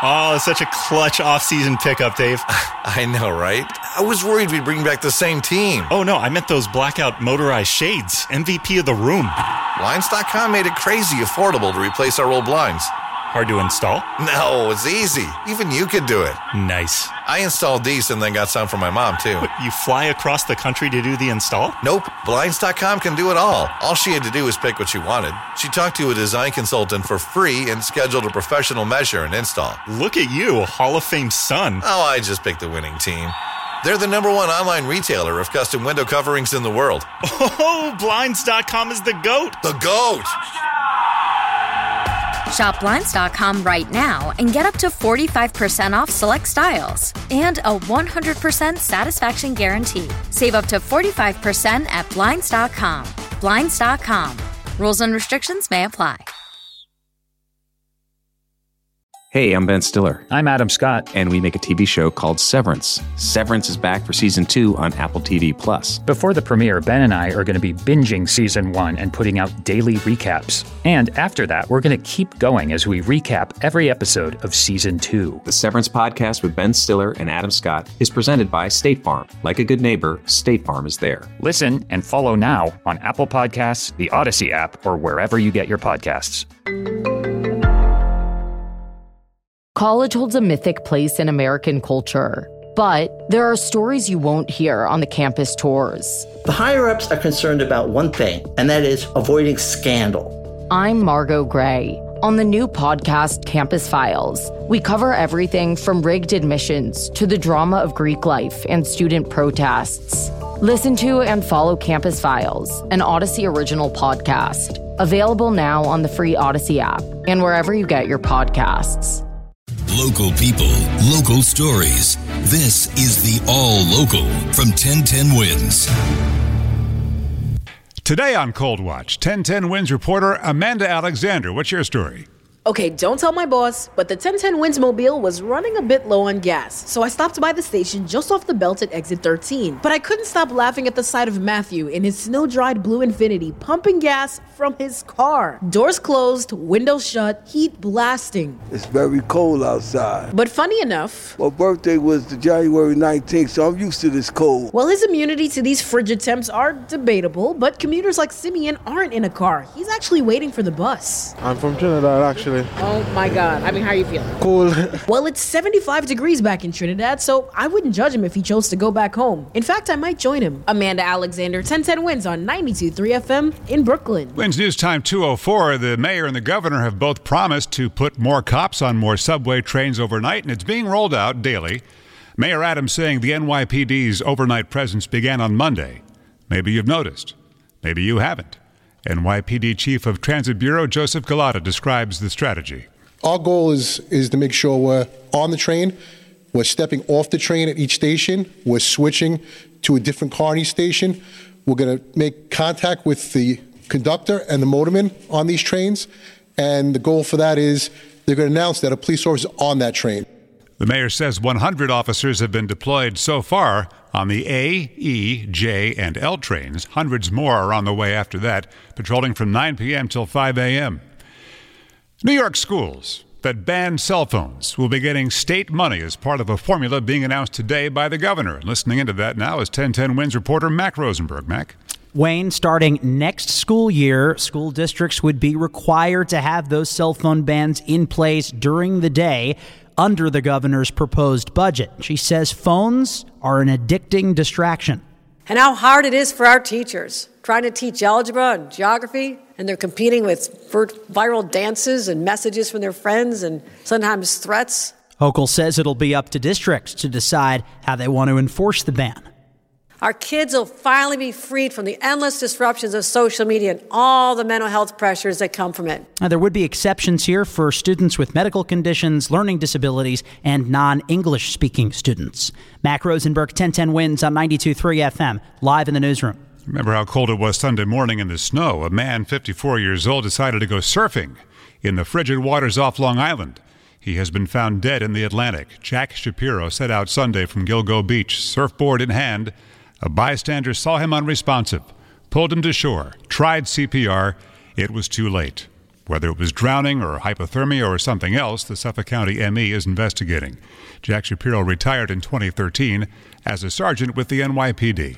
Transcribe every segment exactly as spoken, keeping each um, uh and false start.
Oh, such a clutch off-season pickup, Dave. I know, right? I was worried we'd bring back the same team. Oh, no, I meant those blackout motorized shades. M V P of the room. Blinds dot com made it crazy affordable to replace our old blinds. Hard to install? No, it's easy. Even you could do it. Nice. I installed these and then got some for my mom, too. What, you fly across the country to do the install? Nope. Blinds dot com can do it all. All she had to do was pick what she wanted. She talked to a design consultant for free and scheduled a professional measure and install. Look at you, a Hall of Fame son. Oh, I just picked the winning team. They're the number one online retailer of custom window coverings in the world. Oh, Blinds dot com is the GOAT. The GOAT! Shop Blinds dot com right now and get up to forty-five percent off select styles and a one hundred percent satisfaction guarantee. Save up to forty-five percent at Blinds dot com. Blinds dot com. Rules and restrictions may apply. Hey, I'm Ben Stiller. I'm Adam Scott. And we make a T V show called Severance. Severance is back for season two on Apple T V Plus. Before the premiere, Ben and I are going to be binging season one and putting out daily recaps. And after that, we're going to keep going as we recap every episode of season two. The Severance podcast with Ben Stiller and Adam Scott is presented by State Farm. Like a good neighbor, State Farm is there. Listen and follow now on Apple Podcasts, the Odyssey app, or wherever you get your podcasts. College holds a mythic place in American culture, but there are stories you won't hear on the campus tours. The higher-ups are concerned about one thing, and that is avoiding scandal. I'm Margot Gray. On the new podcast, Campus Files, we cover everything from rigged admissions to the drama of Greek life and student protests. Listen to and follow Campus Files, an Odyssey original podcast. Available now on the free Odyssey app and wherever you get your podcasts. Local people, local stories. This is the All Local from ten ten Wins. Today on Cold Watch, ten ten Wins reporter Amanda Alexander. What's your story? Okay, don't tell my boss, but the ten ten Wins mobile was running a bit low on gas, so I stopped by the station just off the belt at exit thirteen. But I couldn't stop laughing at the sight of Matthew in his snow-dried blue Infiniti pumping gas from his car. Doors closed, windows shut, heat blasting. It's very cold outside. But funny enough, my birthday was the January nineteenth, so I'm used to this cold. Well, his immunity to these frigid temps are debatable, but commuters like Simeon aren't in a car. He's actually waiting for the bus. I'm from Trinidad, actually. Oh my God. I mean, how are you feeling? Cool. Well, it's seventy-five degrees back in Trinidad, so I wouldn't judge him if he chose to go back home. In fact, I might join him. Amanda Alexander, ten ten Wins on ninety-two point three F M in Brooklyn. Wins News Time two oh four. The mayor and the governor have both promised to put more cops on more subway trains overnight, and it's being rolled out daily. Mayor Adams saying the N Y P D's overnight presence began on Monday. Maybe you've noticed. Maybe you haven't. N Y P D Chief of Transit Bureau Joseph Galata describes the strategy. Our goal is is to make sure we're on the train, we're stepping off the train at each station, we're switching to a different car in each station. We're going to make contact with the conductor and the motorman on these trains, and the goal for that is they're going to announce that a police officer is on that train. The mayor says one hundred officers have been deployed so far on the A, E, J, and L trains. Hundreds more are on the way after that, patrolling from nine p.m. till five a.m. New York schools that ban cell phones will be getting state money as part of a formula being announced today by the governor. And listening into that now is ten ten Wins reporter Mac Rosenberg. Mac? Wayne, starting next school year, school districts would be required to have those cell phone bans in place during the day under the governor's proposed budget. She says phones are an addicting distraction. And how hard it is for our teachers, trying to teach algebra and geography, and they're competing with viral dances and messages from their friends and sometimes threats. Hochul says it'll be up to districts to decide how they want to enforce the ban. Our kids will finally be freed from the endless disruptions of social media and all the mental health pressures that come from it. Now, there would be exceptions here for students with medical conditions, learning disabilities, and non-English speaking students. Mac Rosenberg, ten ten Wins on ninety-two point three F M, live in the newsroom. Remember how cold it was Sunday morning in the snow? A man, fifty-four years old, decided to go surfing in the frigid waters off Long Island. He has been found dead in the Atlantic. Jack Shapiro set out Sunday from Gilgo Beach, surfboard in hand. A bystander saw him unresponsive, pulled him to shore, tried C P R. It was too late. Whether it was drowning or hypothermia or something else, the Suffolk County M E is investigating. Jack Shapiro retired in twenty thirteen as a sergeant with the N Y P D.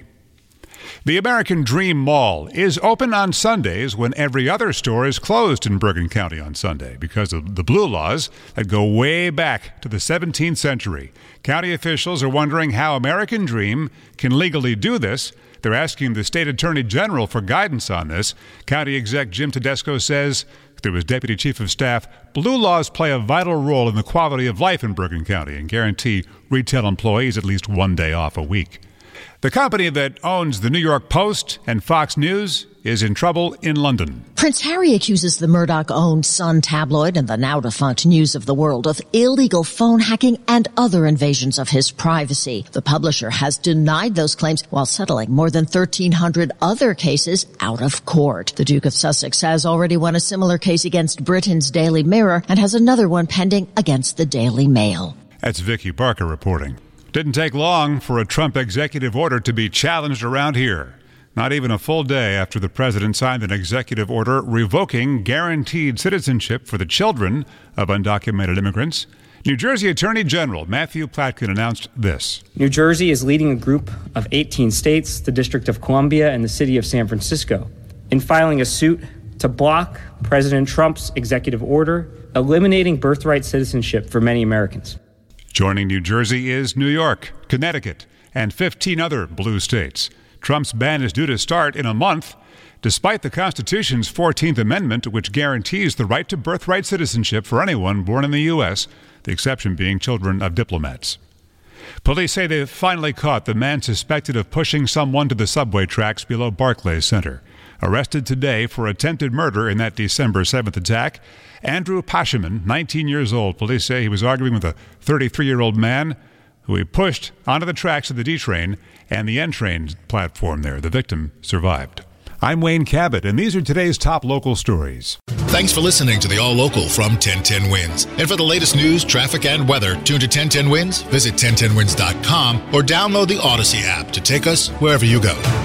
The American Dream Mall is open on Sundays when every other store is closed in Bergen County on Sunday because of the blue laws that go way back to the seventeenth century. County officials are wondering how American Dream can legally do this. They're asking the state attorney general for guidance on this. County exec Jim Tedesco says, through his deputy chief of staff, blue laws play a vital role in the quality of life in Bergen County and guarantee retail employees at least one day off a week. The company that owns the New York Post and Fox News is in trouble in London. Prince Harry accuses the Murdoch-owned Sun tabloid and the now-defunct News of the World of illegal phone hacking and other invasions of his privacy. The publisher has denied those claims while settling more than thirteen hundred other cases out of court. The Duke of Sussex has already won a similar case against Britain's Daily Mirror and has another one pending against the Daily Mail. That's Vicky Barker reporting. Didn't take long for a Trump executive order to be challenged around here. Not even a full day after the president signed an executive order revoking guaranteed citizenship for the children of undocumented immigrants, New Jersey Attorney General Matthew Platkin announced this. New Jersey is leading a group of eighteen states, the District of Columbia, and the city of San Francisco, in filing a suit to block President Trump's executive order eliminating birthright citizenship for many Americans. Joining New Jersey is New York, Connecticut, and fifteen other blue states. Trump's ban is due to start in a month, despite the Constitution's fourteenth Amendment, which guarantees the right to birthright citizenship for anyone born in the U S, the exception being children of diplomats. Police say they've finally caught the man suspected of pushing someone to the subway tracks below Barclays Center. Arrested today for attempted murder in that December seventh attack, Andrew Pashaman, nineteen years old. Police say he was arguing with a thirty-three-year-old man who he pushed onto the tracks of the D train and the N train platform there. The victim survived. I'm Wayne Cabot, and these are today's top local stories. Thanks for listening to the All Local from ten ten Wins. And for the latest news, traffic, and weather, tune to ten ten Wins, visit ten ten wins dot com, or download the Odyssey app to take us wherever you go.